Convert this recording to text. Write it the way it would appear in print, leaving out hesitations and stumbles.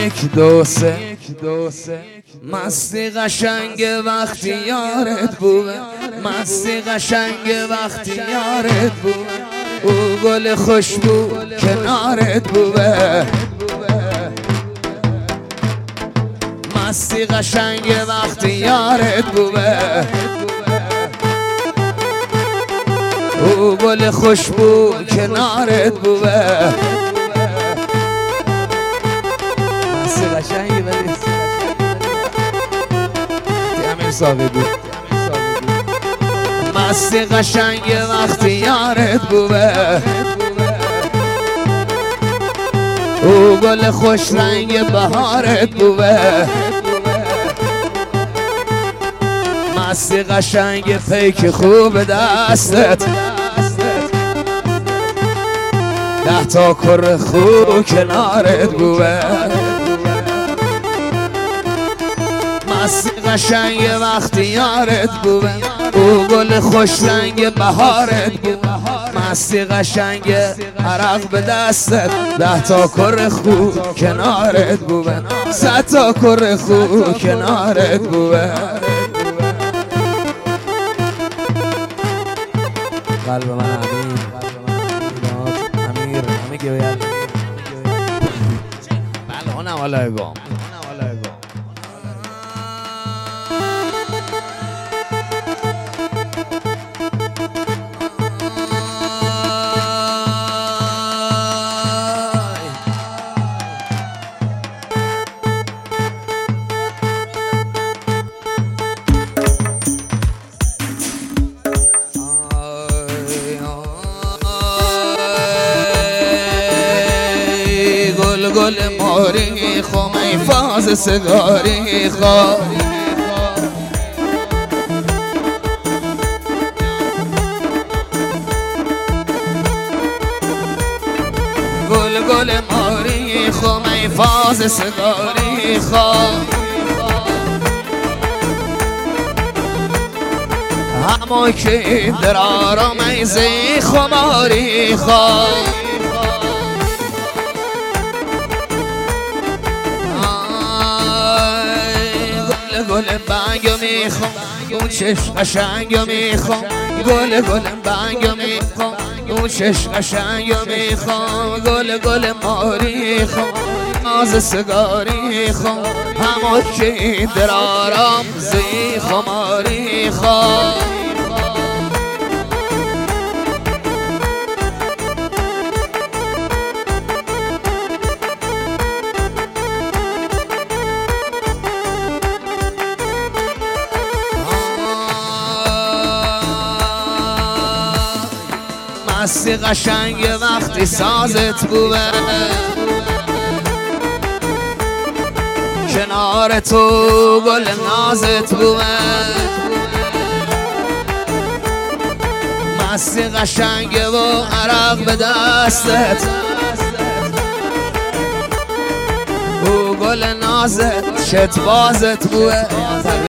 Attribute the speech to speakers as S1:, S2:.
S1: یک دو سه مستی قشنگ وقتی یارت بوه، مستی قشنگ وقتی یارت بوه، او گل خوشبو کنارت بوه. مستی قشنگ وقتی یارت بوه، او گل خوشبو کنارت بوه. مستی قشنگی ولی امیر صاحبی بود. مستی قشنگ وقتی یارت بوه، او گل خوش رنگ بهارت بوه. مستی قشنگ پیک خوب دستت، 10 تا کر خوب کنارت بوه. مستی قشنگ وقتی یارت بوه، او گل خوش رنگ بهارت بوه. مستی قشنگ عرق به دستت، 10 تا کر خوب کنارت بوه، 100 تا کر خوب کنارت بوه. قلب من امیر همه گوید بله اونم حالا گم گل ماری خو می فاز سگاری خو، گل ماری خو می فاز سگاری خو. همو که درارا میزی خماری خو. گل بنگو میخوام اون چشم قشنگو میخوام، گل بنگو میخوام اون چشم قشنگو میخوام. گل ماری خوام ناز سگاری خوام، همو که درارم زی خماری خوام. مستی قشنگ وقتی سازت بوه، کنار تو گل نازت بوه. مستی قشنگ و عرق به دستت، او گل نازت شت بازت بوه.